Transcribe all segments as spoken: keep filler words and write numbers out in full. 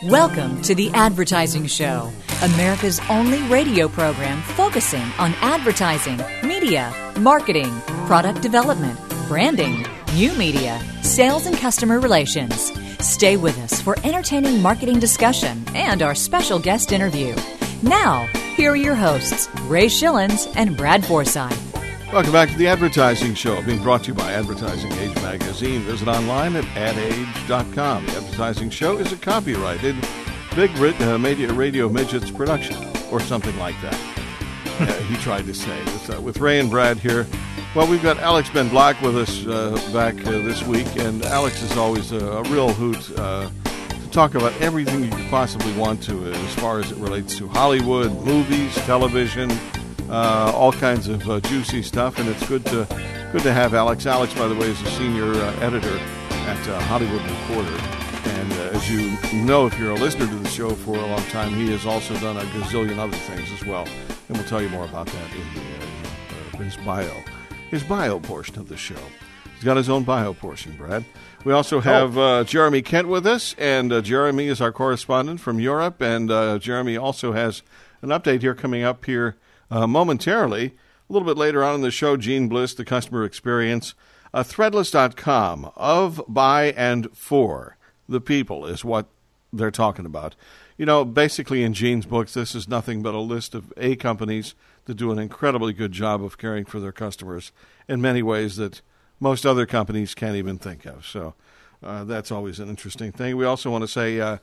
Welcome to The Advertising Show, America's only radio program focusing on advertising, media, marketing, product development, branding, new media, sales, and customer relations. Stay with us for entertaining marketing discussion and our special guest interview. Now, here are your hosts, Ray Schillens and Brad Forsythe. Welcome back to The Advertising Show, being brought to you by Advertising Age Magazine. Visit online at ad age dot com. The Advertising Show is a copyrighted Big uh, media, Radio Midgets production, or something like that. uh, he tried to say. With, uh, with Ray and Brad here. Well, we've got Alex Ben Black with us uh, back uh, this week, and Alex is always a, a real hoot uh, to talk about everything you could possibly want to as far as it relates to Hollywood, movies, television, uh, all kinds of uh, juicy stuff, and it's good to good to have Alex. Alex, by the way, is a senior uh, editor at uh, Hollywood Reporter, and uh, as you know, if you're a listener to the show for a long time, he has also done a gazillion other things as well, and we'll tell you more about that in the, uh, his bio. His bio portion of the show. He's got his own bio portion, Brad. We also have uh, Jeremy Kent with us, and uh, Jeremy is our correspondent from Europe, and uh, Jeremy also has an update here coming up here uh, momentarily. A little bit later on in the show, Gene Bliss, the customer experience. Uh, Threadless dot com, of, by, and for the people is what they're talking about. You know, basically in Gene's books, this is nothing but a list of A companies that do an incredibly good job of caring for their customers in many ways that most other companies can't even think of. So uh, that's always an interesting thing. We also want to say, uh,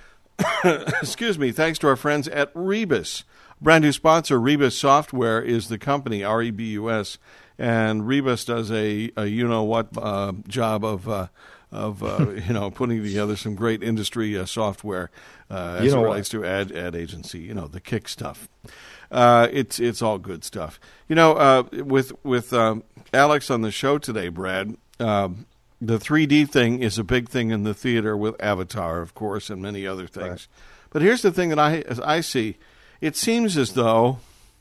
excuse me, thanks to our friends at Rebus. Brand new sponsor, Rebus Software, is the company, R E B U S, and Rebus does a, a you-know-what uh, job of... Uh, of, uh, you know, putting together some great industry uh, software uh, as you know it relates what? to ad ad agency, you know, the kick stuff. Uh, it's it's all good stuff. You know, uh, with with um, Alex on the show today, Brad, um, the three D thing is a big thing in the theater with Avatar, of course, and many other things. Right. But here's the thing that I, as I see, it seems as though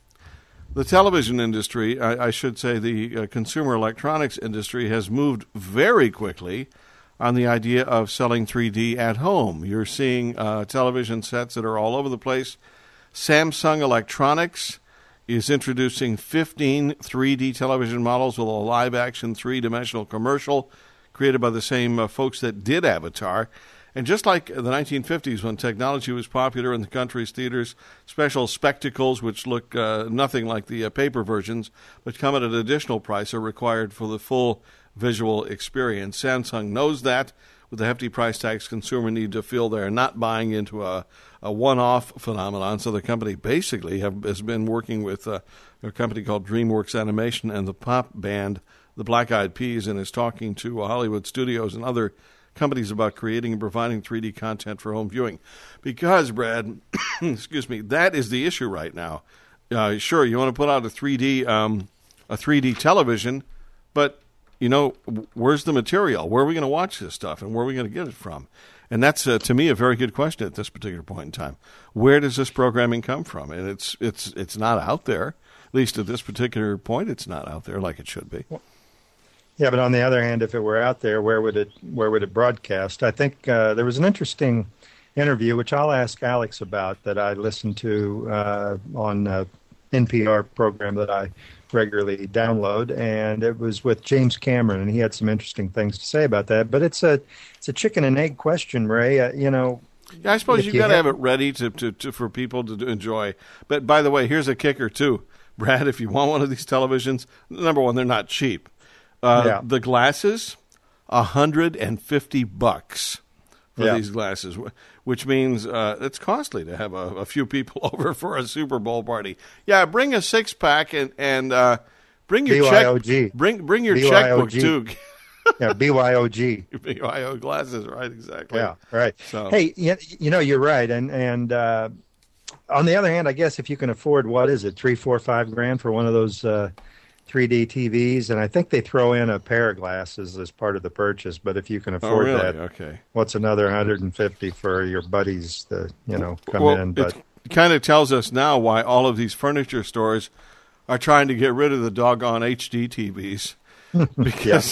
the television industry, I, I should say the uh, consumer electronics industry, has moved very quickly on the idea of selling three D at home. You're seeing uh, television sets that are all over the place. Samsung Electronics is introducing fifteen three D television models with a live-action three-dimensional commercial created by the same uh, folks that did Avatar. And just like the nineteen fifties when technology was popular in the country's theaters, special spectacles, which look uh, nothing like the uh, paper versions, but come at an additional price, are required for the full visual experience. Samsung knows that. With the hefty price tags, consumers need to feel they're not buying into a, a one-off phenomenon. So the company basically have, has been working with uh, a company called DreamWorks Animation and the pop band, the Black Eyed Peas, and is talking to uh, Hollywood studios and other companies about creating and providing three D content for home viewing. Because, Brad, excuse me, that is the issue right now. Uh, sure, you want to put out a three D um, a three D television, but you know, where's the material? Where are we going to watch this stuff, and where are we going to get it from? And that's, uh, to me, a very good question at this particular point in time. Where does this programming come from? And it's it's it's not out there. At least at this particular point, it's not out there like it should be. Yeah, but on the other hand, if it were out there, where would it where would it broadcast? I think uh, there was an interesting interview, which I'll ask Alex about, that I listened to uh, on an N P R program that I regularly download, and it was with James Cameron, and he had some interesting things to say about that. But it's a it's a chicken and egg question, Ray. Uh, you know, yeah, I suppose you've you got to have, have it ready to, to, to for people to enjoy. But by the way, here's a kicker too, Brad. If you want one of these televisions, number one, they're not cheap. Uh, yeah. The glasses, a hundred and fifty bucks for yeah. these glasses, which means uh, it's costly to have a, a few people over for a Super Bowl party. Yeah, bring a six pack and and uh, bring your B Y O G. check. Bring bring your B Y O checkbook G. too. yeah, B Y O G. B Y O glasses, right? Exactly. Yeah, right. So. Hey, you, you know, you're right, and and uh, on the other hand, I guess if you can afford, what is it, three, four, five grand for one of those uh, three D T Vs, and I think they throw in a pair of glasses as part of the purchase. But if you can afford oh, really? that, okay. What's another one hundred fifty for your buddies to, you know, come well, in? But it kind of tells us now why all of these furniture stores are trying to get rid of the doggone H D T Vs because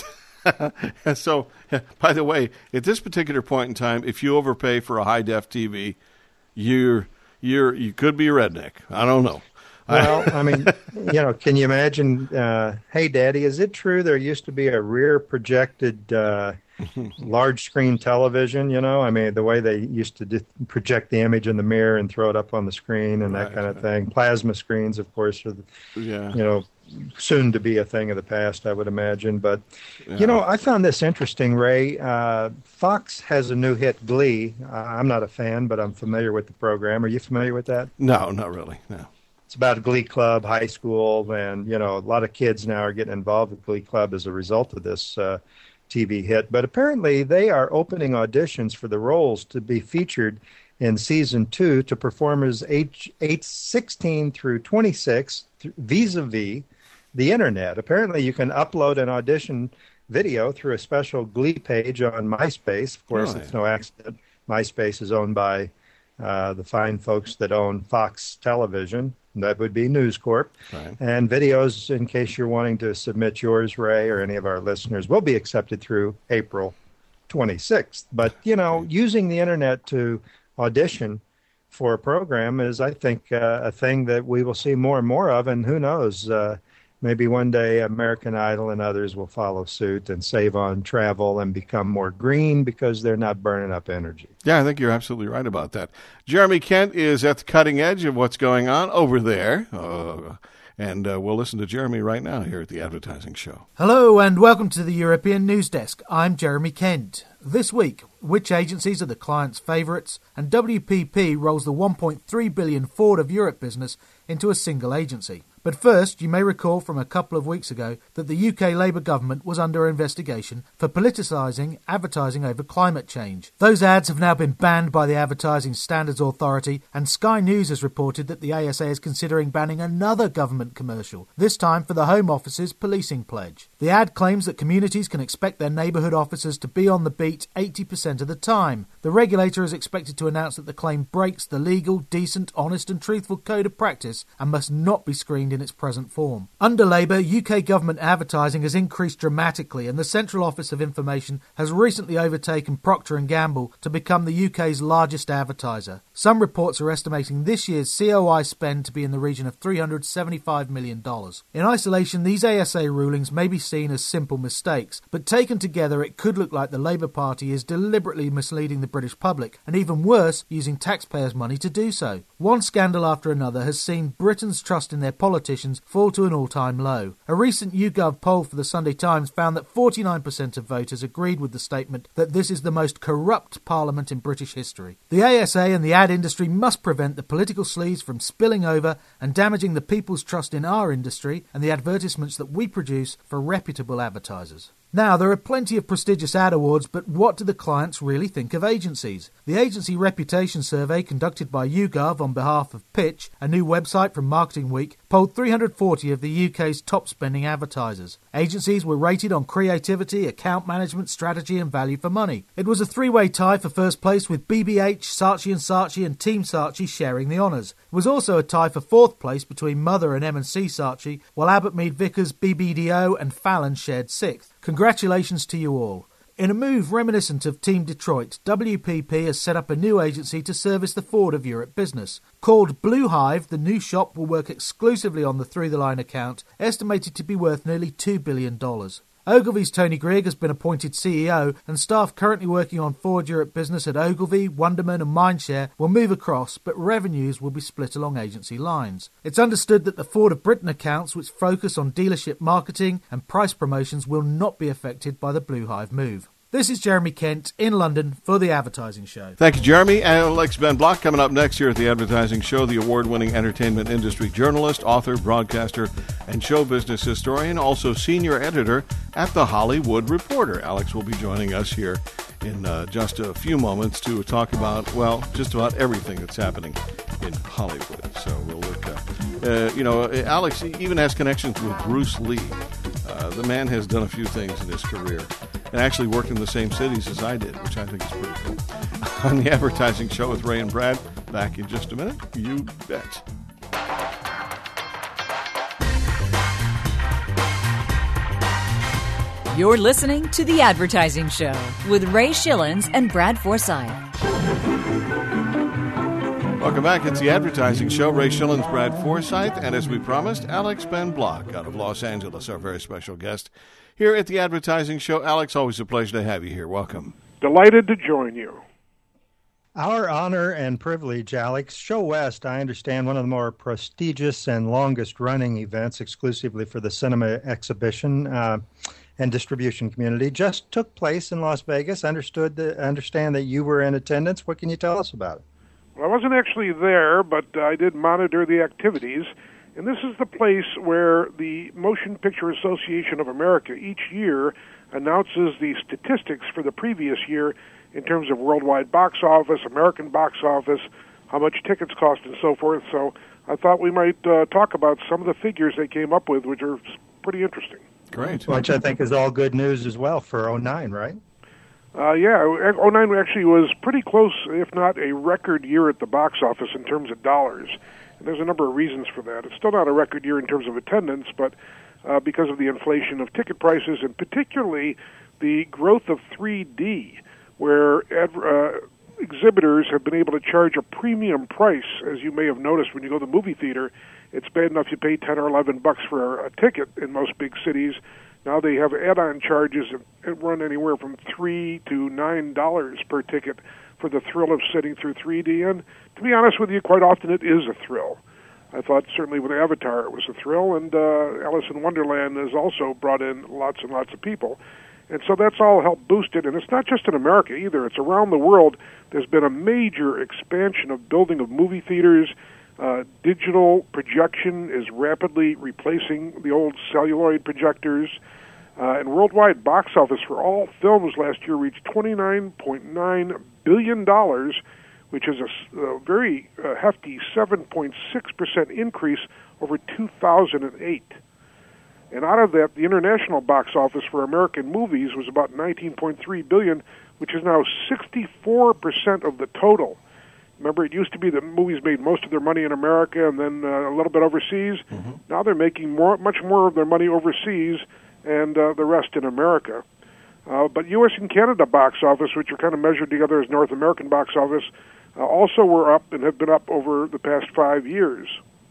So, by the way, at this particular point in time, if you overpay for a high-def T V, you're you're you could be a redneck. I don't know. Well, I mean, you know, can you imagine? Uh, hey, Daddy, is it true there used to be a rear projected uh, large screen television? You know, I mean, the way they used to di- project the image in the mirror and throw it up on the screen and that Right. kind of thing. Plasma screens, of course, are the, Yeah. you know, soon to be a thing of the past, I would imagine. But, Yeah. you know, I found this interesting, Ray. Uh, Fox has a new hit, Glee. Uh, I'm not a fan, but I'm familiar with the program. Are you familiar with that? No, not really. No. It's about a Glee Club, high school, and, you know, a lot of kids now are getting involved with Glee Club as a result of this uh, T V hit. But apparently they are opening auditions for the roles to be featured in season two to performers age, age sixteen through twenty-six vis-a-vis the internet. Apparently you can upload an audition video through a special Glee page on MySpace. Of course, Really? it's no accident. MySpace is owned by uh, the fine folks that own Fox Television. That would be News Corp. Right. And videos, in case you're wanting to submit yours, Ray, or any of our listeners, will be accepted through April twenty-sixth. But, you know, using the internet to audition for a program is, I think, uh, a thing that we will see more and more of. And who knows, uh, maybe one day American Idol and others will follow suit and save on travel and become more green because they're not burning up energy. Yeah, I think you're absolutely right about that. Jeremy Kent is at the cutting edge of what's going on over there. Uh, and uh, we'll listen to Jeremy right now here at the Advertising Show. Hello and welcome to the European News Desk. I'm Jeremy Kent. This week, which agencies are the client's favourites? And W P P rolls the one point three billion dollars Ford of Europe business into a single agency. But first, you may recall from a couple of weeks ago that the U K Labour government was under investigation for politicising advertising over climate change. Those ads have now been banned by the Advertising Standards Authority, and Sky News has reported that the A S A is considering banning another government commercial, this time for the Home Office's policing pledge. The ad claims that communities can expect their neighbourhood officers to be on the beat eighty percent of the time. The regulator is expected to announce that the claim breaks the legal, decent, honest and truthful code of practice and must not be screened in its present form. Under Labour, U K government advertising has increased dramatically, and the Central Office of Information has recently overtaken Procter and Gamble to become the U K's largest advertiser. Some reports are estimating this year's C O I spend to be in the region of three hundred seventy-five million dollars. In isolation, these A S A rulings may be seen as simple mistakes, but taken together it could look like the Labour Party is deliberately misleading the British public, and even worse, using taxpayers' money to do so. One scandal after another has seen Britain's trust in their politicians fall to an all-time low. A recent YouGov poll for the Sunday Times found that forty-nine percent of voters agreed with the statement that this is the most corrupt parliament in British history. The A S A and the ad industry must prevent the political sleaze from spilling over and damaging the people's trust in our industry and the advertisements that we produce for reputable advertisers. Now, there are plenty of prestigious ad awards, but what do the clients really think of agencies? The agency reputation survey conducted by YouGov on behalf of Pitch, a new website from Marketing Week, polled three hundred forty of the U K's top spending advertisers. Agencies were rated on creativity, account management, strategy and value for money. It was a three-way tie for first place, with B B H, Saatchi and Saatchi and Team Saatchi sharing the honours. It was also a tie for fourth place between Mother and M and C Saatchi, while Abbott Mead Vickers, B B D O and Fallon shared sixth. Congratulations to you all. In a move reminiscent of Team Detroit, W P P has set up a new agency to service the Ford of Europe business. Called Blue Hive, the new shop will work exclusively on the Through the Line account, estimated to be worth nearly two billion dollars. Ogilvy's Tony Grigg has been appointed C E O, and staff currently working on Ford Europe business at Ogilvy, Wunderman and Mindshare will move across, but revenues will be split along agency lines. It's understood that the Ford of Britain accounts, which focus on dealership marketing and price promotions, will not be affected by the Blue Hive move. This is Jeremy Kent in London for The Advertising Show. Thank you, Jeremy. Alex Ben Block coming up next here at The Advertising Show, the award-winning entertainment industry journalist, author, broadcaster, and show business historian, also senior editor at The Hollywood Reporter. Alex will be joining us here in uh, just a few moments to talk about, well, just about everything that's happening in Hollywood. So we'll look up. Uh, you know, Alex even has connections with Bruce Lee. Uh, the man has done a few things in his career and actually worked in the same cities as I did, which I think is pretty cool. On The Advertising Show with Ray and Brad, back in just a minute. You bet. You're listening to The Advertising Show with Ray Schillens and Brad Forsythe. Welcome back. It's The Advertising Show. Ray Schillens, Brad Forsythe, and as we promised, Alex Ben Block out of Los Angeles, our very special guest here at The Advertising Show. Alex, always a pleasure to have you here. Welcome. Delighted to join you. Our honor and privilege, Alex. Show West, I understand, one of the more prestigious and longest-running events exclusively for the cinema exhibition uh, and distribution community, just took place in Las Vegas. Understood the, understand that you were in attendance. What can you tell us about it? Well, I wasn't actually there, but uh, I did monitor the activities. And this is the place where the Motion Picture Association of America each year announces the statistics for the previous year in terms of worldwide box office, American box office, how much tickets cost, and so forth. So I thought we might uh, talk about some of the figures they came up with, which are pretty interesting. Great. Which I think is all good news as well for oh nine, right? Uh, yeah, oh nine actually was pretty close, if not a record year at the box office in terms of dollars. And there's a number of reasons for that. It's still not a record year in terms of attendance, but uh, because of the inflation of ticket prices and particularly the growth of three D, where uh, exhibitors have been able to charge a premium price, as you may have noticed when you go to the movie theater. It's bad enough you pay ten or eleven bucks for a ticket in most big cities. Now they have add-on charges that run anywhere from three to nine dollars per ticket for the thrill of sitting through three D. And to be honest with you, quite often it is a thrill. I thought certainly with Avatar it was a thrill, and uh, Alice in Wonderland has also brought in lots and lots of people. And so that's all helped boost it. And it's not just in America either. It's around the world. There's been a major expansion of building of movie theaters. Uh, digital projection is rapidly replacing the old celluloid projectors. Uh, and worldwide box office for all films last year reached twenty-nine point nine billion dollars, which is a, a very uh, hefty seven point six percent increase over two thousand eight. And out of that, the international box office for American movies was about nineteen point three billion dollars, which is now sixty-four percent of the total. Remember, it used to be that movies made most of their money in America and then uh, a little bit overseas. Mm-hmm. Now they're making more, much more of their money overseas and uh, the rest in America. Uh, but U S and Canada box office, which are kind of measured together as North American box office, uh, also were up and have been up over the past five years.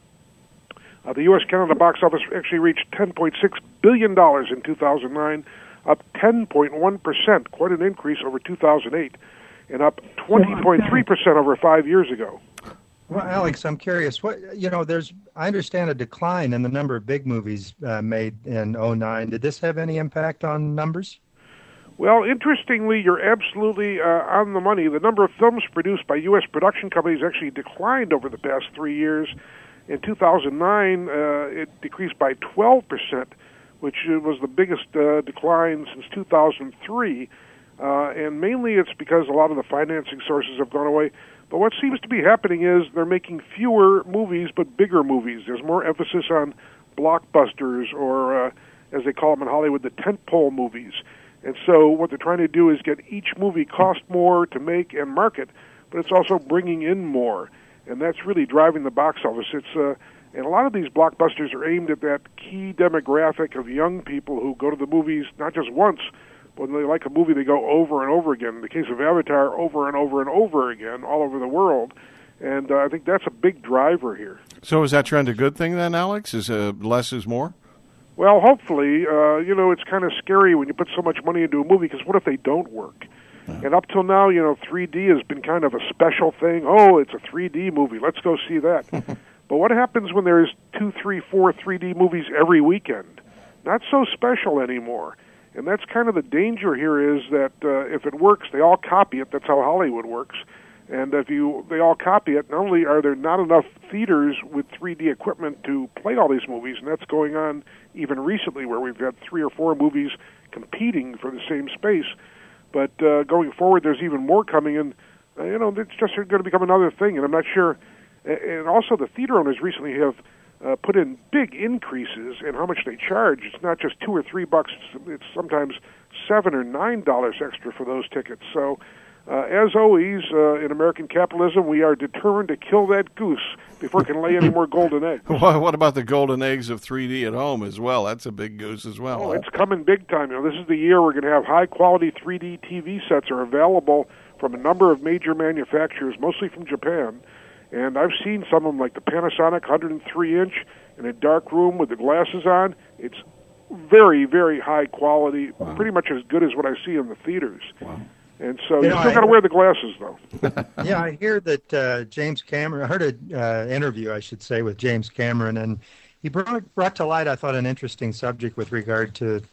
Uh, the U S Canada box office actually reached ten point six billion dollars in two thousand nine, up ten point one percent, quite an increase over two thousand eight, and up twenty point three percent over five years ago. Well, Alex, I'm curious. What you know, there's I understand a decline in the number of big movies uh, made in oh nine. Did this have any impact on numbers? Well, interestingly, you're absolutely uh, on the money. The number of films produced by U S production companies actually declined over the past three years. In two thousand nine, uh, it decreased by twelve percent, which was the biggest uh, decline since two thousand three. Uh, and mainly it's because a lot of the financing sources have gone away. But what seems to be happening is they're making fewer movies but bigger movies. There's more emphasis on blockbusters, or uh, as they call them in Hollywood, the tentpole movies. And so what they're trying to do is get each movie cost more to make and market, but it's also bringing in more. And that's really driving the box office. It's uh, and a lot of these blockbusters are aimed at that key demographic of young people who go to the movies not just once, but when they like a movie, they go over and over again. In the case of Avatar, over and over and over again, all over the world. And uh, I think that's a big driver here. So is that trend a good thing then, Alex? Is uh, less is more? Well, hopefully. Uh, you know, it's kind of scary when you put so much money into a movie, because what if they don't work? Yeah. And up till now, you know, three D has been kind of a special thing. Oh, it's a three D movie. Let's go see that. But what happens when there's two, three, four three D movies every weekend? Not so special anymore. And that's kind of the danger here, is that uh, if it works, they all copy it. That's how Hollywood works. And if you they all copy it, not only are there not enough theaters with three D equipment to play all these movies, and that's going on even recently, where we've had three or four movies competing for the same space. But uh, going forward, there's even more coming in. Uh, you know, it's just going to become another thing, and I'm not sure. And also, the theater owners recently have uh, put in big increases in how much they charge. It's not just two or three bucks; it's, it's sometimes seven or nine dollars extra for those tickets. So Uh, as always, uh, in American capitalism, we are determined to kill that goose before it can lay any more golden eggs. What about the golden eggs of three D at home as well? That's a big goose as well. Oh, huh? It's coming big time. You know, this is the year we're going to have high-quality three D T V sets are available from a number of major manufacturers, mostly from Japan. And I've seen some of them, like the Panasonic one oh three inch in a dark room with the glasses on. It's very, very high quality, wow. Pretty much as good as what I see in the theaters. Wow. And so you, you know, still got to wear the glasses, though. Yeah, I hear that uh, James Cameron, I heard an uh, interview, I should say, with James Cameron, and he brought, brought to light, I thought, an interesting subject with regard to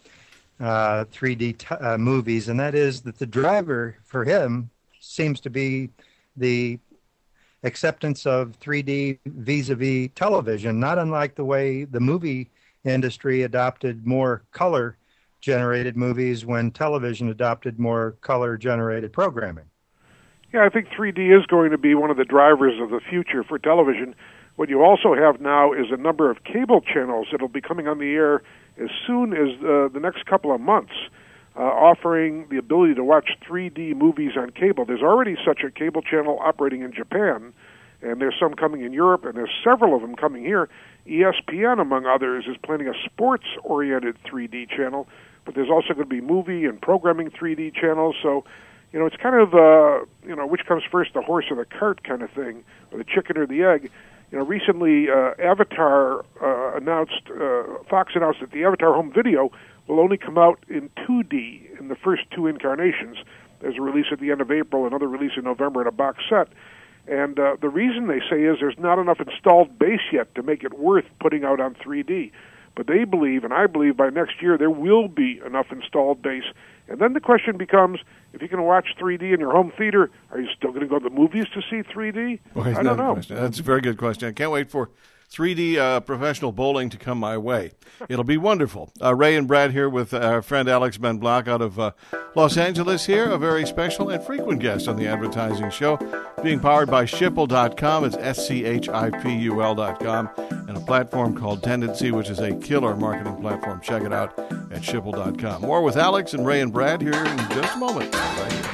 uh, three D t- uh, movies, and that is that the driver for him seems to be the acceptance of three D vis-a-vis television, not unlike the way the movie industry adopted more color-generated movies when television adopted more color-generated programming. Yeah, I think three D is going to be one of the drivers of the future for television. What you also have now is a number of cable channels that will be coming on the air as soon as uh, the next couple of months, uh, offering the ability to watch three D movies on cable. There's already such a cable channel operating in Japan, and there's some coming in Europe, and there's several of them coming here. E S P N, among others, is planning a sports-oriented three D channel, but there's also going to be movie and programming three D channels. So, you know, it's kind of, uh, you know, which comes first, the horse or the cart kind of thing, or the chicken or the egg. You know, recently uh, Avatar uh, announced, uh, Fox announced that the Avatar home video will only come out in two D in the first two incarnations. There's a release at the end of April, another release in November in a box set. And uh, the reason they say is there's not enough installed base yet to make it worth putting out on three D. But they believe, and I believe, by next year there will be enough installed base. And then the question becomes, if you can watch three D in your home theater, are you still going to go to the movies to see three D? Boy, I don't know. Question. That's a very good question. I can't wait for three D uh, professional bowling to come my way. It'll be wonderful. Uh, Ray and Brad here with our friend Alex Ben Block out of uh, Los Angeles here, a very special and frequent guest on the Advertising Show, being powered by Schipul dot com. It's S C H I P U L dot com, and a platform called Tendency, which is a killer marketing platform. Check it out at Schipul dot com. More with Alex and Ray and Brad here in just a moment. Right here.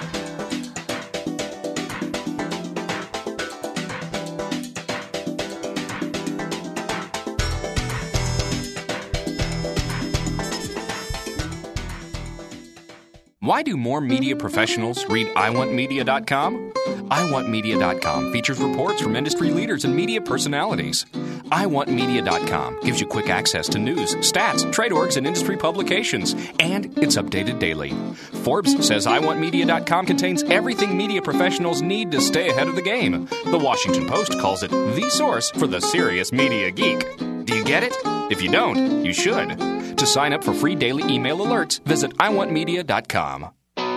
Why do more media professionals read I want media dot com? I want media dot com features reports from industry leaders and media personalities. I want media dot com gives you quick access to news, stats, trade orgs, and industry publications, and it's updated daily. Forbes says I want media dot com contains everything media professionals need to stay ahead of the game. The Washington Post calls it the source for the serious media geek. Do you get it? If you don't, you should. To sign up for free daily email alerts, visit I want media dot com.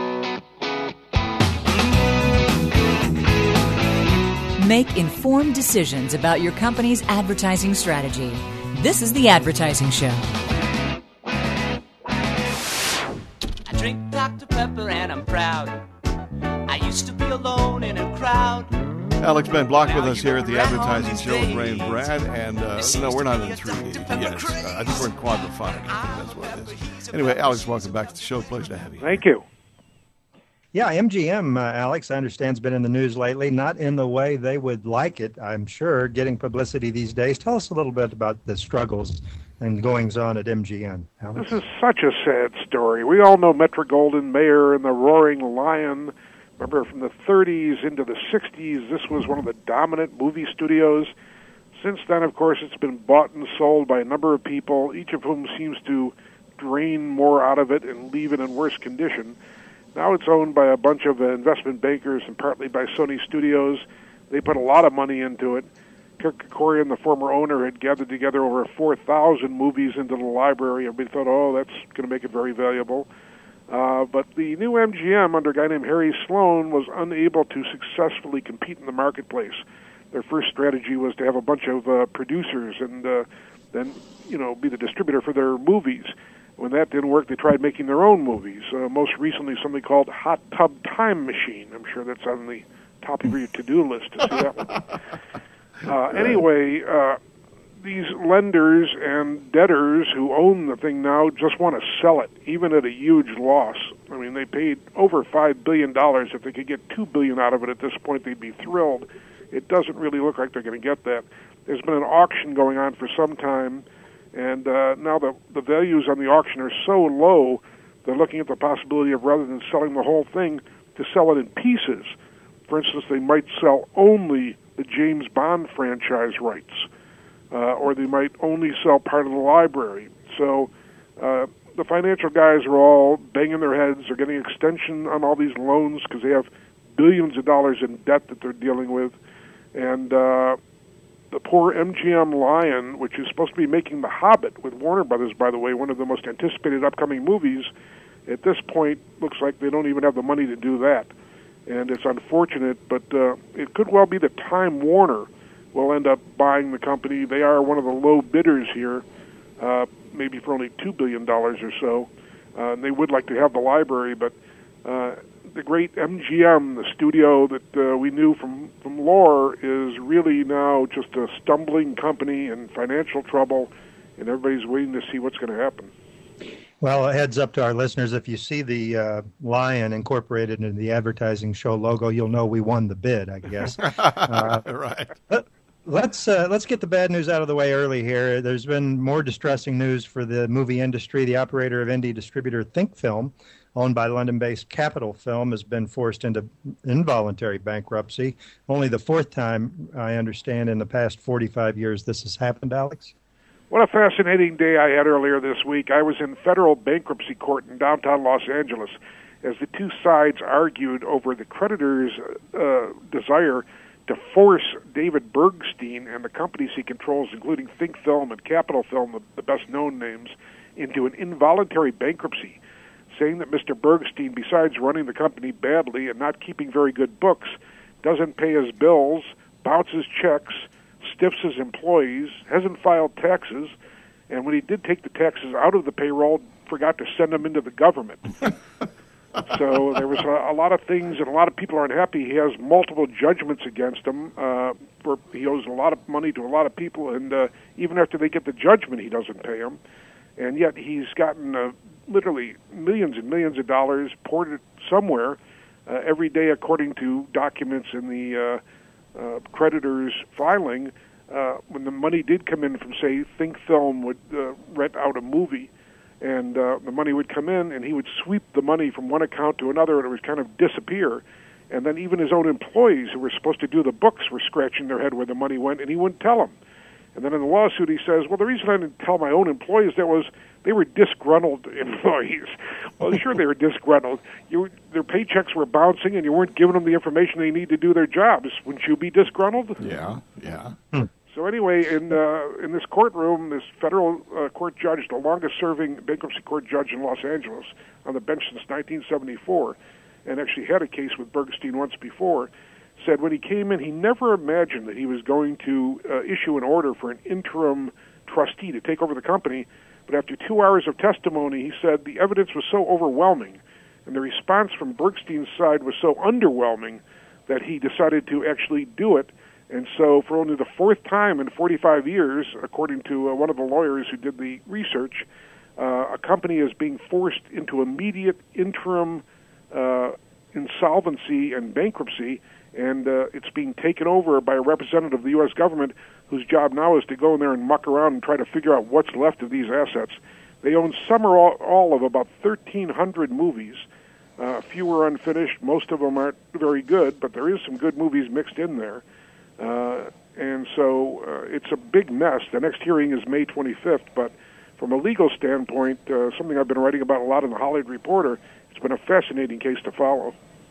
Make informed decisions about your company's advertising strategy. This is The Advertising Show. I drink Doctor Pepper and I'm proud. I used to be alone in a crowd. Alex Ben Block with us here at the Advertising Show with Ray and Brad, and uh, no, we're not in three D yet. Uh, I think we're in quadraphonic. I think that's what it is. Anyway, Alex, welcome back to the show. Pleasure to have you. Thank you. Yeah, M G M, uh, Alex, I understand, has been in the news lately, not in the way they would like it, I'm sure, getting publicity these days. Tell us a little bit about the struggles and goings-on at M G M, Alex. This is such a sad story. We all know Metro-Goldwyn-Mayer and the Roaring Lion. Remember, from the thirties into the sixties, this was one of the dominant movie studios. Since then, of course, it's been bought and sold by a number of people, each of whom seems to drain more out of it and leave it in worse condition. Now it's owned by a bunch of uh, investment bankers and partly by Sony Studios. They put a lot of money into it. Kirk Kerkorian, the former owner, had gathered together over four thousand movies into the library. Everybody thought, oh, that's going to make it very valuable. Uh, but the new M G M, under a guy named Harry Sloan, was unable to successfully compete in the marketplace. Their first strategy was to have a bunch of uh, producers and uh, then, you know, be the distributor for their movies. When that didn't work, they tried making their own movies. Uh, most recently, something called Hot Tub Time Machine. I'm sure that's on the top of your to-do list to see that one. Uh, anyway, uh, these lenders and debtors who own the thing now just want to sell it, even at a huge loss. I mean, they paid over five billion dollars. If they could get two billion dollars out of it at this point, they'd be thrilled. It doesn't really look like they're going to get that. There's been an auction going on for some time, and uh, now the, the values on the auction are so low, they're looking at the possibility of, rather than selling the whole thing, to sell it in pieces. For instance, they might sell only the James Bond franchise rights, uh, or they might only sell part of the library. So uh, the financial guys are all banging their heads. They're getting extension on all these loans because they have billions of dollars in debt that they're dealing with. And uh, the poor M G M Lion, which is supposed to be making The Hobbit with Warner Brothers, by the way, one of the most anticipated upcoming movies, at this point looks like they don't even have the money to do that. And it's unfortunate, but uh, it could well be that Time Warner will end up buying the company. They are one of the low bidders here, uh, maybe for only two billion dollars or so. Uh, and they would like to have the library, but uh, the great M G M, the studio that uh, we knew from, from lore, is really now just a stumbling company in financial trouble, and everybody's waiting to see what's going to happen. Well, a heads up to our listeners, if you see the uh, lion incorporated into the advertising show logo, you'll know we won the bid, I guess. Uh, right. Let, let's uh, let's get the bad news out of the way early here. There's been more distressing news for the movie industry. The operator of indie distributor Think Film, owned by London-based Capital Film, has been forced into involuntary bankruptcy. Only the fourth time, I understand, in the past forty-five years this has happened, Alex. What a fascinating day I had earlier this week. I was in federal bankruptcy court in downtown Los Angeles as the two sides argued over the creditors' uh, desire to force David Bergstein and the companies he controls, including Think Film and Capital Film, the, the best-known names, into an involuntary bankruptcy, saying that Mister Bergstein, besides running the company badly and not keeping very good books, doesn't pay his bills, bounces checks, stiffs his employees, hasn't filed taxes, and when he did take the taxes out of the payroll, forgot to send them into the government. So there was a, a lot of things, and a lot of people aren't happy. He has multiple judgments against him. Uh, for, he owes a lot of money to a lot of people, and uh, even after they get the judgment, he doesn't pay them. And yet he's gotten uh, literally millions and millions of dollars poured somewhere uh, every day, according to documents in the uh, Uh, creditors' filing. Uh, when the money did come in from, say, Think Film would uh, rent out a movie, and uh, the money would come in, and he would sweep the money from one account to another, and it would kind of disappear. And then even his own employees who were supposed to do the books were scratching their head where the money went, and he wouldn't tell them. And then in the lawsuit he says, well, the reason I didn't tell my own employees that was they were disgruntled employees. Well, sure, they were disgruntled. You, their paychecks were bouncing, and you weren't giving them the information they need to do their jobs. Wouldn't you be disgruntled? Yeah, yeah. Hmm. So anyway, in uh, in this courtroom, this federal uh, court judge, the longest-serving bankruptcy court judge in Los Angeles, on the bench since nineteen seventy-four, and actually had a case with Bergstein once before, said when he came in, he never imagined that he was going to uh, issue an order for an interim trustee to take over the company. But after two hours of testimony, he said the evidence was so overwhelming and the response from Bergstein's side was so underwhelming that he decided to actually do it. And so for only the fourth time in forty-five years, according to uh, one of the lawyers who did the research, uh, a company is being forced into immediate interim uh, insolvency and bankruptcy, and uh, it's being taken over by a representative of the U S government whose job now is to go in there and muck around and try to figure out what's left of these assets. They own some or all, all of about thirteen hundred movies. Uh, a few are unfinished. Most of them aren't very good, but there is some good movies mixed in there. Uh, and so uh, it's a big mess. The next hearing is May twenty-fifth, but from a legal standpoint, uh, something I've been writing about a lot in the Hollywood Reporter, it's been a fascinating case to follow.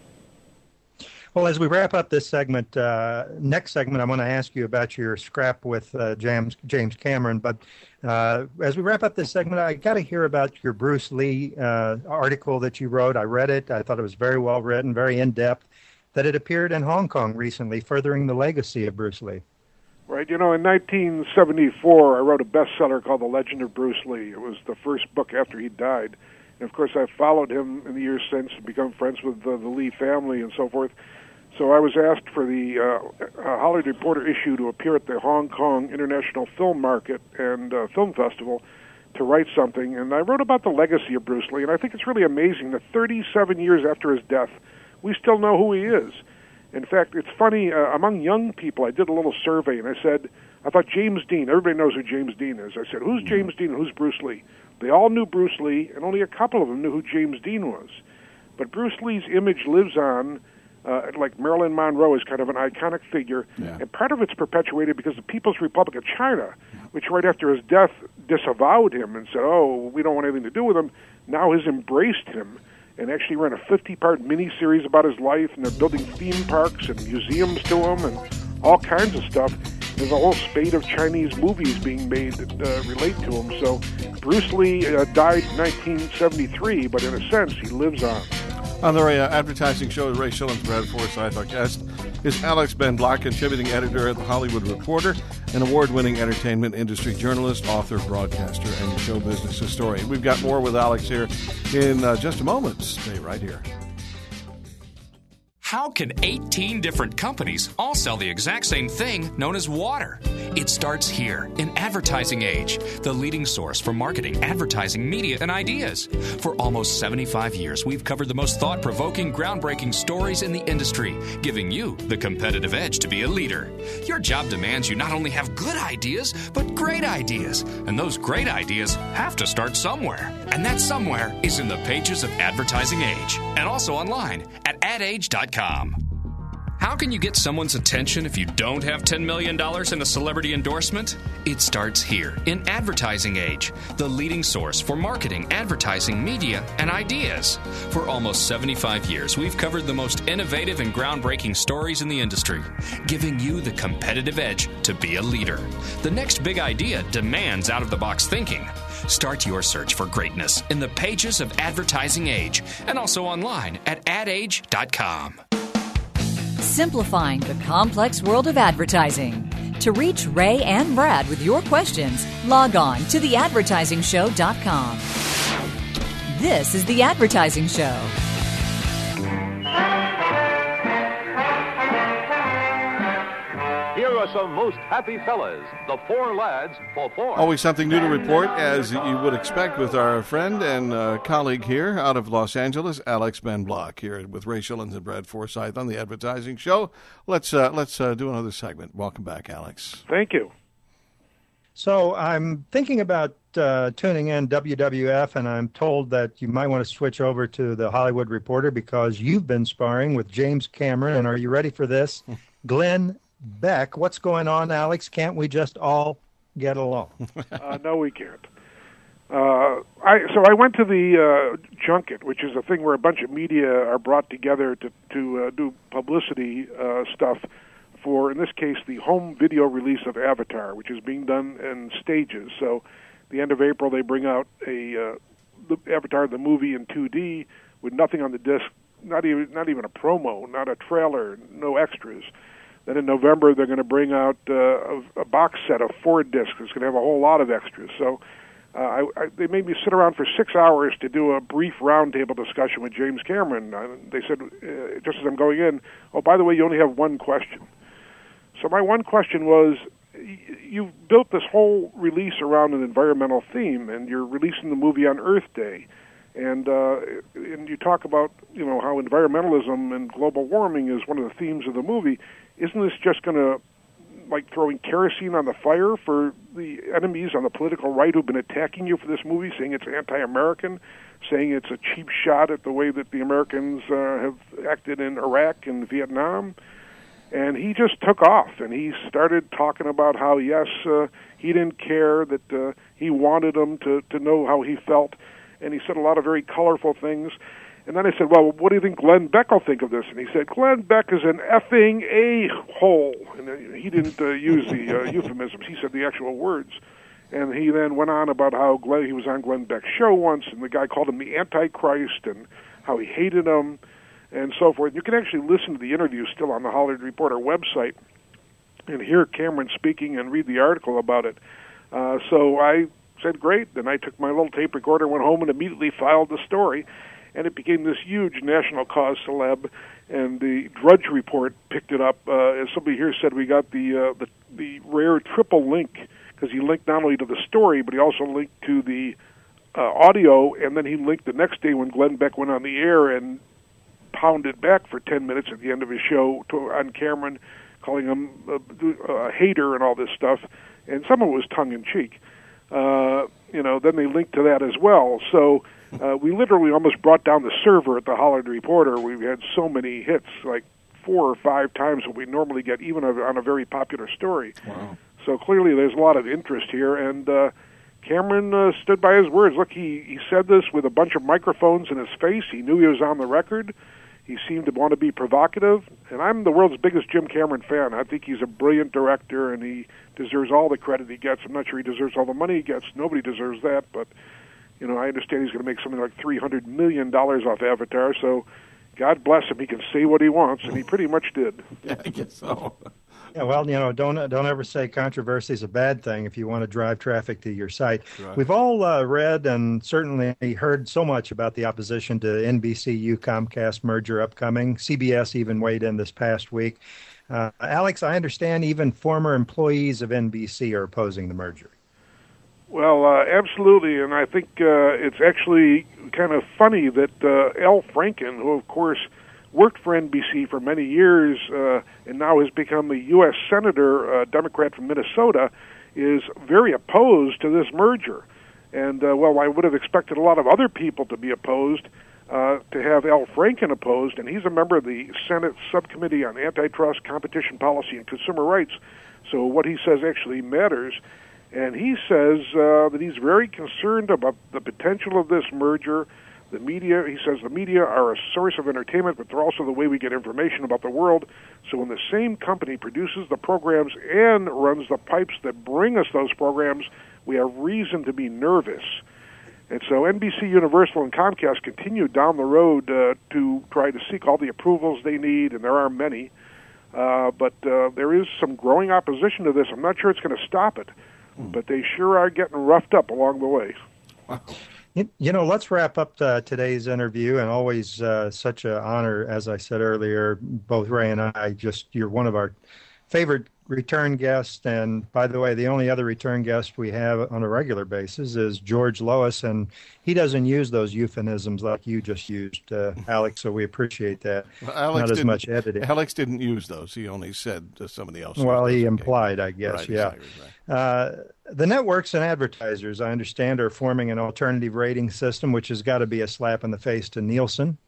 Well, as we wrap up this segment, uh, next segment, I want to ask you about your scrap with uh, James James Cameron. But uh, as we wrap up this segment, I got to hear about your Bruce Lee uh, article that you wrote. I read it. I thought it was very well written, very in-depth, that it appeared in Hong Kong recently, furthering the legacy of Bruce Lee. Right. You know, in nineteen seventy-four, I wrote a bestseller called The Legend of Bruce Lee. It was the first book after he died. And, of course, I've followed him in the years since and become friends with the, the Lee family and so forth. So I was asked for the uh, uh, Hollywood Reporter issue to appear at the Hong Kong International Film Market and uh, Film Festival to write something, and I wrote about the legacy of Bruce Lee, and I think it's really amazing that thirty-seven years after his death, we still know who he is. In fact, it's funny, uh, among young people, I did a little survey, and I said, I thought James Dean, everybody knows who James Dean is. I said, who's James Dean and who's Bruce Lee? They all knew Bruce Lee, and only a couple of them knew who James Dean was. But Bruce Lee's image lives on, uh, like Marilyn Monroe is kind of an iconic figure, yeah. and part of it's perpetuated because the People's Republic of China, which right after his death disavowed him and said, oh, we don't want anything to do with him, now has embraced him and actually ran a fifty-part miniseries about his life, and they're building theme parks and museums to him and all kinds of stuff. There's a whole spate of Chinese movies being made that uh, relate to him. So Bruce Lee uh, died in nineteen seventy-three, but in a sense, he lives on. On the uh, advertising show, Ray Schilens, Brad Forsythe. Our guest is Alex Ben Block, contributing editor at The Hollywood Reporter, an award-winning entertainment industry journalist, author, broadcaster, and show business historian. We've got more with Alex here in uh, just a moment. Stay right here. How can eighteen different companies all sell the exact same thing known as water? It starts here in Advertising Age, the leading source for marketing, advertising, media, and ideas. For almost seventy-five years, we've covered the most thought-provoking, groundbreaking stories in the industry, giving you the competitive edge to be a leader. Your job demands you not only have good ideas, but great ideas. And those great ideas have to start somewhere. And that somewhere is in the pages of Advertising Age, and also online at ad age dot com. How can you get someone's attention if you don't have ten million dollars in a celebrity endorsement? It starts here in Advertising Age, the leading source for marketing, advertising, media, and ideas. For almost seventy-five years, we've covered the most innovative and groundbreaking stories in the industry, giving you the competitive edge to be a leader. The next big idea demands out-of-the-box thinking. Start your search for greatness in the pages of Advertising Age and also online at ad age dot com. Simplifying the complex world of advertising. To reach Ray and Brad with your questions, log on to the advertising show dot com. This is The Advertising Show. Here are some most happy fellas, the Four Lads for Four. Always something new to report, as you would expect, with our friend and uh, colleague here out of Los Angeles, Alex Ben Block, here with Ray Schilens and Brad Forsythe on The Advertising Show. Let's uh, let's uh, do another segment. Welcome back, Alex. Thank you. So I'm thinking about uh, tuning in W W F, and I'm told that you might want to switch over to The Hollywood Reporter because you've been sparring with James Cameron. And are you ready for this? Glenn Beck. What's going on, Alex? Can't we just all get along? uh, no, we can't. Uh, I so I went to the uh, junket, which is a thing where a bunch of media are brought together to to uh, do publicity uh, stuff for, in this case, the home video release of Avatar, which is being done in stages. So, the end of April, they bring out a uh, the Avatar the movie in two D with nothing on the disc, not even not even a promo, not a trailer, no extras. Then in November, they're going to bring out uh, a, a box set of four discs. It's going to have a whole lot of extras. So uh, I, I, they made me sit around for six hours to do a brief roundtable discussion with James Cameron. Uh, they said, uh, just as I'm going in, oh, by the way, you only have one question. So my one question was, you've built this whole release around an environmental theme, and you're releasing the movie on Earth Day. And uh, and you talk about, you know, how environmentalism and global warming is one of the themes of the movie. Isn't this just going to, like, throwing kerosene on the fire for the enemies on the political right who've been attacking you for this movie, saying it's anti-American, saying it's a cheap shot at the way that the Americans uh, have acted in Iraq and Vietnam? And he just took off, and he started talking about how, yes, uh, he didn't care, that uh, he wanted them to, to know how he felt. And he said a lot of very colorful things. And then I said, well, what do you think Glenn Beck will think of this? And he said, Glenn Beck is an effing a-hole. And he didn't uh, use the uh, euphemisms. He said the actual words. And he then went on about how Glenn, he was on Glenn Beck's show once, and the guy called him the Antichrist, and how he hated him, and so forth. You can actually listen to the interview still on the Hollywood Reporter website and hear Cameron speaking and read the article about it. Uh, so I said, great. Then I took my little tape recorder, went home, and immediately filed the story. and it became this huge national cause celeb. And the Drudge Report picked it up. Uh, as somebody here said, we got the uh, the, the rare triple link, because he linked not only to the story, but he also linked to the uh, audio, and then he linked the next day when Glenn Beck went on the air and pounded back for ten minutes at the end of his show to, on Cameron, calling him a, a hater and all this stuff. And some of it was tongue-in-cheek. Uh, you know, then they linked to that as well. So uh, we literally almost brought down the server at the Hollywood Reporter. We had so many hits, like four or five times what we normally get, even on a very popular story. Wow. So clearly there's a lot of interest here, and uh, Cameron uh, stood by his words. Look, he, he said this with a bunch of microphones in his face. He knew he was on the record. He seemed to want to be provocative, and I'm the world's biggest Jim Cameron fan. I think he's a brilliant director, and he deserves all the credit he gets. I'm not sure he deserves all the money he gets. Nobody deserves that, but you know, I understand he's going to make something like three hundred million dollars off Avatar, so God bless him. He can say what he wants, and he pretty much did. Yeah, I guess so. Yeah, well, you know, don't don't ever say controversy is a bad thing if you want to drive traffic to your site. Right. We've all uh, read and certainly heard so much about the opposition to N B C U Comcast merger upcoming. C B S even weighed in this past week. Uh, Alex, I understand even former employees of N B C are opposing the merger. Well, uh, absolutely, and I think uh, it's actually kind of funny that uh, Al Franken, who of course worked for N B C for many years uh, and now has become a U S Senator, a Democrat from Minnesota, is very opposed to this merger. And, uh, well, I would have expected a lot of other people to be opposed, uh, to have Al Franken opposed, and he's a member of the Senate Subcommittee on Antitrust, Competition Policy, and Consumer Rights, so what he says actually matters. And he says uh, that he's very concerned about the potential of this merger. The media, he says, the media are a source of entertainment, but they're also the way we get information about the world. So when the same company produces the programs and runs the pipes that bring us those programs, we have reason to be nervous. And so N B C, Universal, and Comcast continue down the road uh, to try to seek all the approvals they need, and there are many. Uh, but uh, there is some growing opposition to this. I'm not sure it's going to stop it, mm. but they sure are getting roughed up along the way. Wow. You know, let's wrap up uh, today's interview, and always uh, such an honor, as I said earlier, both Ray and I, just you're one of our favorite return guests. And by the way, the only other return guest we have on a regular basis is George Lois, and he doesn't use those euphemisms like you just used, uh, Alex, so we appreciate that. Well, Alex Not as much editing. Alex didn't use those. He only said uh, somebody else. Well, he okay. implied, I guess, right, yeah. exactly, right. Uh, the networks and advertisers, I understand, are forming an alternative rating system, which has got to be a slap in the face to Nielsen.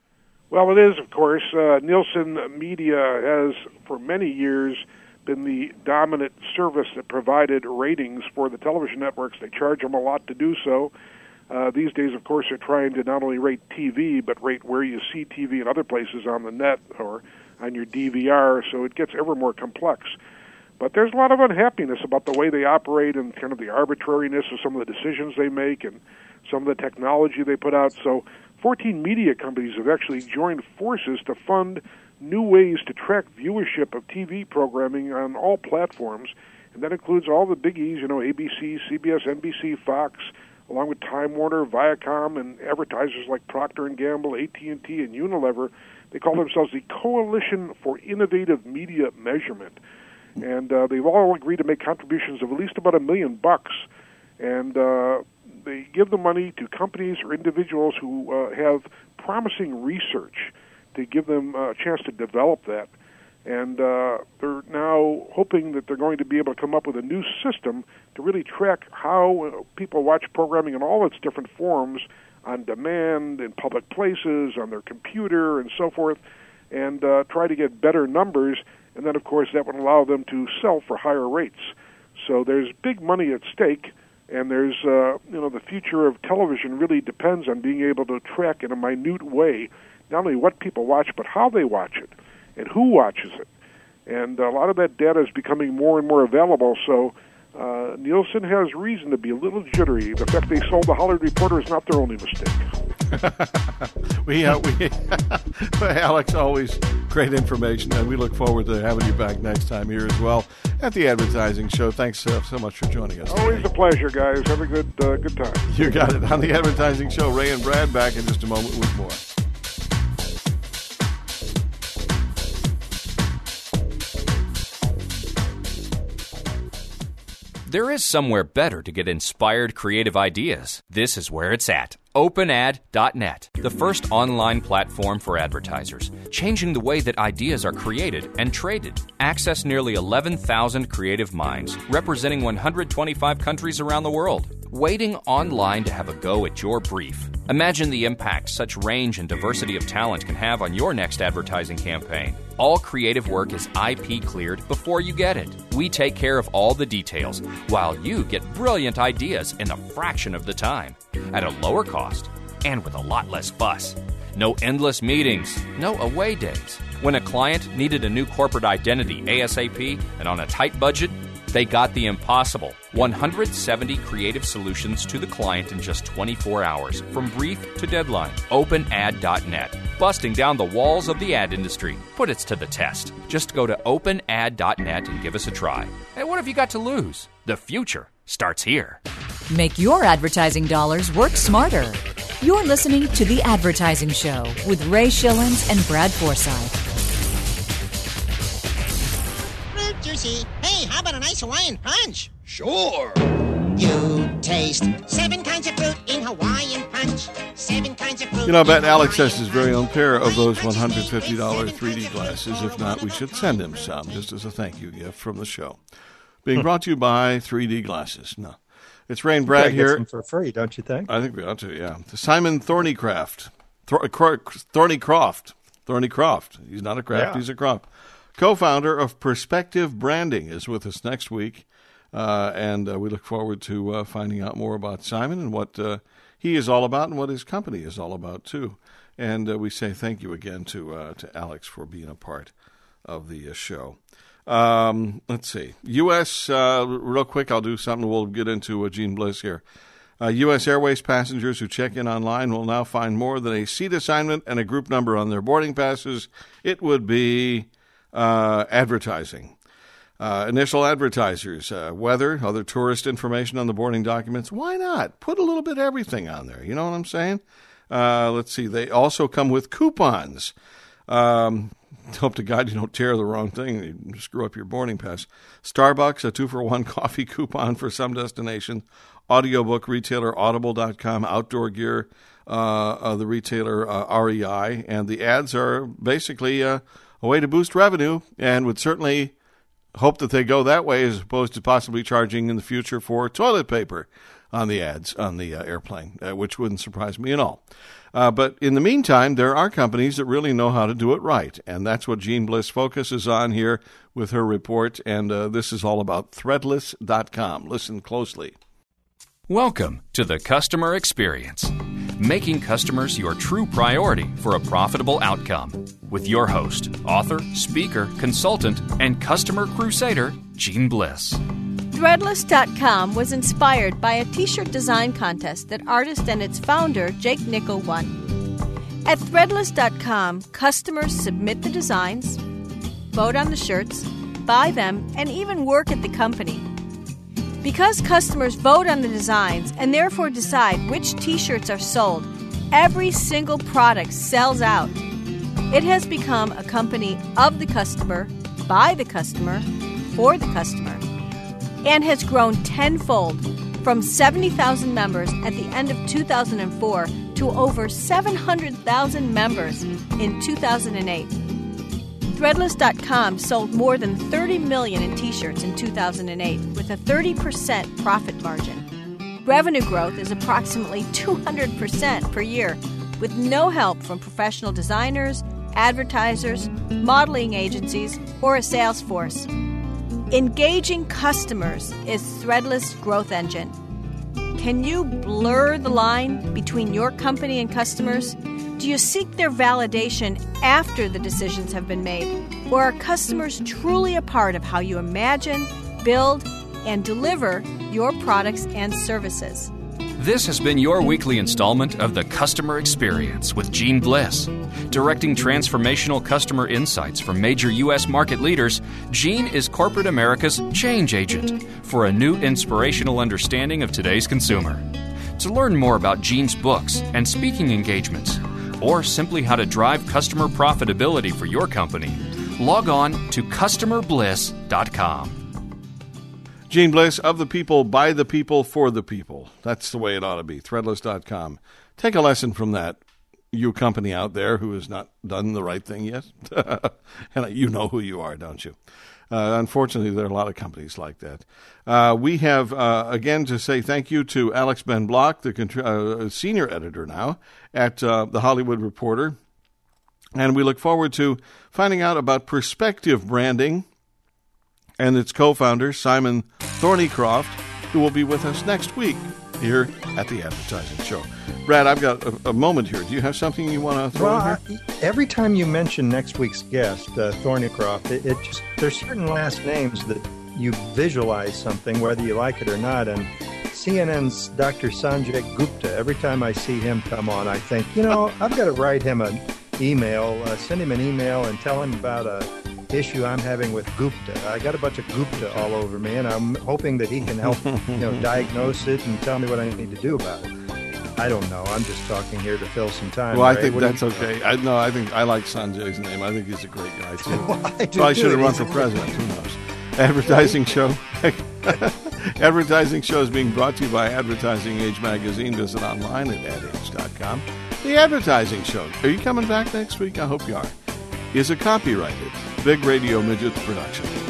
Well, it is, of course. Uh, Nielsen Media has, for many years, been the dominant service that provided ratings for the television networks. They charge them a lot to do so. Uh, these days, of course, they're trying to not only rate T V, but rate where you see T V in other places on the net or on your D V R, so it gets ever more complex. But there's a lot of unhappiness about the way they operate and kind of the arbitrariness of some of the decisions they make and some of the technology they put out. So fourteen media companies have actually joined forces to fund new ways to track viewership of T V programming on all platforms, and that includes all the biggies, you know, A B C, C B S, N B C, Fox, along with Time Warner, Viacom, and advertisers like Procter and Gamble, A T and T, and Unilever. They call themselves the Coalition for Innovative Media Measurement. And uh, they've all agreed to make contributions of at least about a million bucks. And uh, they give the money to companies or individuals who uh, have promising research to give them a chance to develop that. And uh, they're now hoping that they're going to be able to come up with a new system to really track how people watch programming in all its different forms, on demand, in public places, on their computer, and so forth, and uh, try to get better numbers. And then, of course, that would allow them to sell for higher rates. So there's big money at stake, and there's, uh, you know, the future of television really depends on being able to track in a minute way not only what people watch, but how they watch it and who watches it. And a lot of that data is becoming more and more available, so uh, Nielsen has reason to be a little jittery. The fact they sold the Hollywood Reporter is not their only mistake. we, uh, we Alex, always great information, and we look forward to having you back next time here as well at the Advertising Show. Thanks uh, so much for joining us. Always today. a pleasure, guys. Have a good uh, good time. You got it. On the Advertising Show, Ray and Brad back in just a moment with more. There is somewhere better to get inspired creative ideas. This is where it's at. open ad dot net, the first online platform for advertisers, changing the way that ideas are created and traded. Access nearly eleven thousand creative minds, representing one hundred twenty-five countries around the world, waiting online to have a go at your brief. Imagine the impact such range and diversity of talent can have on your next advertising campaign. All creative work is I P cleared before you get it. We take care of all the details, while you get brilliant ideas in a fraction of the time, at a lower cost, and with a lot less fuss. No endless meetings, no away days. When a client needed a new corporate identity ASAP and on a tight budget, they got the impossible. one hundred seventy creative solutions to the client in just twenty-four hours, from brief to deadline. open ad dot net, busting down the walls of the ad industry. Put it to the test. Just go to open ad dot net and give us a try. Hey, what have you got to lose? The future starts here. Make your advertising dollars work smarter. You're listening to The Advertising Show with Ray Schillens and Brad Forsythe. Fruit juicy. Hey, how about a nice Hawaiian punch? Sure. You taste seven kinds of fruit in Hawaiian punch. Seven kinds of fruit. You know, I bet Alex has his very own pair of those one hundred fifty dollars three D glasses. If not, we should send him some, just as a thank you gift from the show. Being brought to you by three D Glasses. No. It's Ray and Brad get here. some for free, don't you think? I think we ought to, yeah. Simon Thornycraft. Thor- Thornycroft. Thornycroft. He's not a craft, Yeah. he's a crop. Co-founder of Perspective Branding is with us next week. Uh, and uh, we look forward to uh, finding out more about Simon and what uh, he is all about and what his company is all about, too. And uh, we say thank you again to uh, to Alex for being a part of the uh, show. Um, let's see. U S, uh, real quick, I'll do something. We'll get into uh, Gene Bliss here. Uh, U S Airways passengers who check in online will now find more than a seat assignment and a group number on their boarding passes. It would be uh, advertising. Uh, initial advertisers, uh, weather, other tourist information on the boarding documents. Why not? Put a little bit of everything on there. You know what I'm saying? Uh, let's see. They also come with coupons. Um, hope to God you don't tear the wrong thing. You screw up your boarding pass. Starbucks, a two-for-one coffee coupon for some destination. Audiobook retailer audible dot com. Outdoor gear, uh, uh, the retailer uh, R E I. And the ads are basically uh, a way to boost revenue and would certainly hope that they go that way as opposed to possibly charging in the future for toilet paper on the ads on the uh, airplane, uh, which wouldn't surprise me at all. Uh, but in the meantime, there are companies that really know how to do it right, and that's what Gene Bliss focuses on here with her report, and uh, this is all about threadless dot com. Listen closely. Welcome to the customer experience, making customers your true priority for a profitable outcome. With your host, author, speaker, consultant, and customer crusader, Gene Bliss. Threadless dot com was inspired by a t-shirt design contest that artist and its founder, Jake Nickel, won. At Threadless dot com, customers submit the designs, vote on the shirts, buy them, and even work at the company. Because customers vote on the designs and therefore decide which t-shirts are sold, every single product sells out. It has become a company of the customer, by the customer, for the customer, and has grown tenfold from seventy thousand members at the end of two thousand four to over seven hundred thousand members in two thousand eight. Threadless dot com sold more than thirty million in t-shirts in two thousand eight with a thirty percent profit margin. Revenue growth is approximately two hundred percent per year with no help from professional designers, advertisers, modeling agencies, or a sales force. Engaging customers is Threadless' growth engine. Can you blur the line between your company and customers? Do you seek their validation after the decisions have been made? Or are customers truly a part of how you imagine, build, and deliver your products and services? This has been your weekly installment of The Customer Experience with Gene Bliss. Directing transformational customer insights from major U S market leaders, Gene is corporate America's change agent for a new inspirational understanding of today's consumer. To learn more about Gene's books and speaking engagements, or simply how to drive customer profitability for your company, log on to customer bliss dot com. Gene Bliss, of the people, by the people, for the people. That's the way it ought to be. Threadless dot com. Take a lesson from that, you company out there who has not done the right thing yet. And you know who you are, don't you? Uh, unfortunately, there are a lot of companies like that. Uh, we have, uh, again, to say thank you to Alex Ben Block, the contr- uh, senior editor now at uh, The Hollywood Reporter. And we look forward to finding out about perspective branding and its co-founder, Simon Thornycroft, who will be with us next week here at the Advertising Show. Brad, I've got a, a moment here. Do you have something you want to throw well, in here? I, every time you mention next week's guest, uh, Thornycroft, it, it just there's certain last names that you visualize something, whether you like it or not. And C N N's Doctor Sanjay Gupta, every time I see him come on, I think, you know, I've got to write him an email, uh, send him an email and tell him about a issue I'm having with Gupta. I got a bunch of Gupta all over me, and I'm hoping that he can help, you know, diagnose it and tell me what I need to do about it. I don't know. I'm just talking here to fill some time. Well, I Ray. think What that's okay. I no, I think I like Sanjay's name. I think he's a great guy too. Well, I do Probably too. should have run He's for a- president. Who knows? Advertising Show. Advertising Show is being brought to you by Advertising Age Magazine. Visit online at ad age dot com. The Advertising Show. Are you coming back next week? I hope you are. Is a copyrighted Big Radio Midgets production.